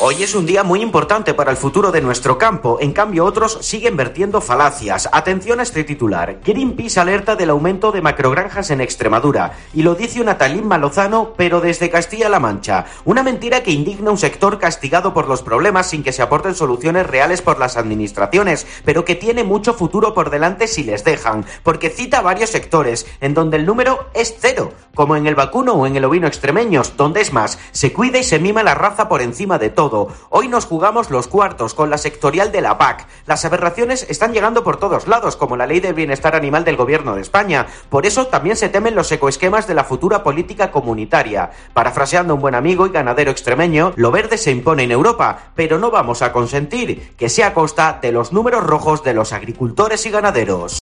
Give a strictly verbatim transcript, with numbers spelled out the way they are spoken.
Hoy es un día muy importante para el futuro de nuestro campo, en cambio otros siguen vertiendo falacias. Atención a este titular. Greenpeace alerta del aumento de macrogranjas en Extremadura, y lo dice una Talín Lozano, pero desde Castilla-La Mancha. Una mentira que indigna a un sector castigado por los problemas sin que se aporten soluciones reales por las administraciones, pero que tiene mucho futuro por delante si les dejan, porque cita varios sectores en donde el número es cero, como en el vacuno o en el ovino extremeños, donde es más, se cuida y se mima la raza por encima de todo. Hoy nos jugamos los cuartos con la sectorial de la P A C. Las aberraciones están llegando por todos lados, como la ley del bienestar animal del gobierno de España. Por eso también se temen los ecoesquemas de la futura política comunitaria. Parafraseando a un buen amigo y ganadero extremeño, lo verde se impone en Europa, pero no vamos a consentir que sea a costa de los números rojos de los agricultores y ganaderos.